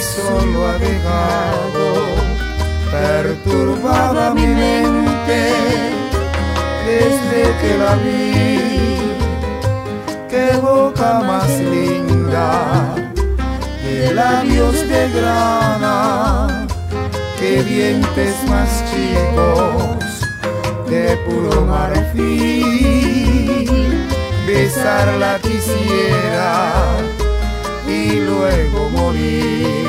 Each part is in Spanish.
solo ha dejado perturbada mi mente desde que la vi. Qué boca más linda, de labios de grana, qué dientes más chicos, de puro marfil. Besarla quisiera y luego morir.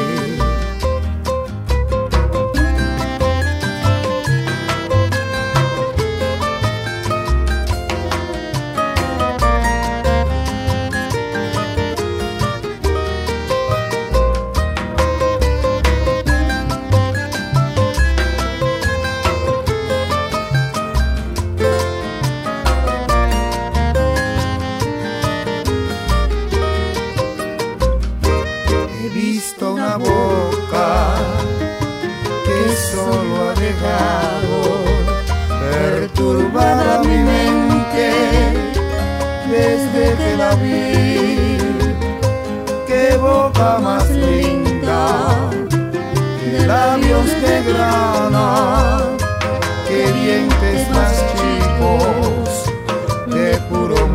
Una boca que solo ha dejado perturbada mi mente desde que la vi. Qué boca más linda, de labios de grana, qué dientes más chicos, de puro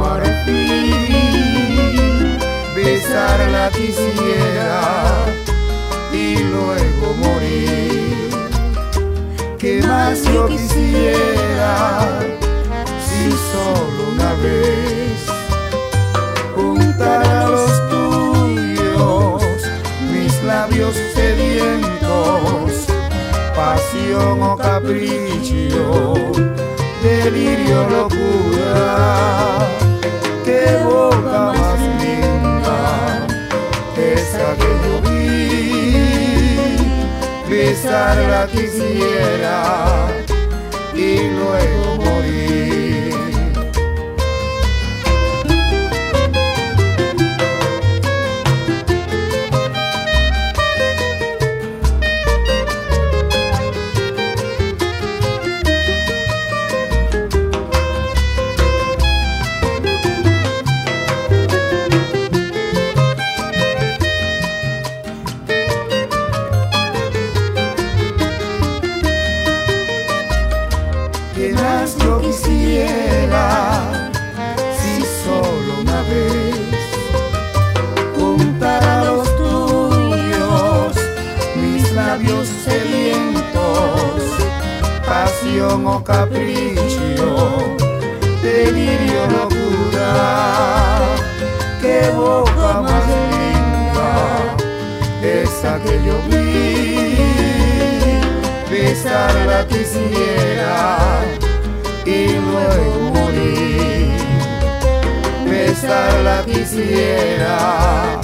marfil. Besarla quisiera y luego morir. ¿Qué más yo quisiera si solo una vez juntar a los tuyos mis labios sedientos? Pasión o capricho, delirio, locura. Qué boca más linda, esa que yo vi. Besarla quisiera y luego morir. ¿Qué más yo quisiera si solo una vez juntar a los tuyos mis labios sedientos? Pasión o capricho, delirio, locura. Qué boca más linda, esa que yo vi. Besarla quisiera y luego morir. Besarla quisiera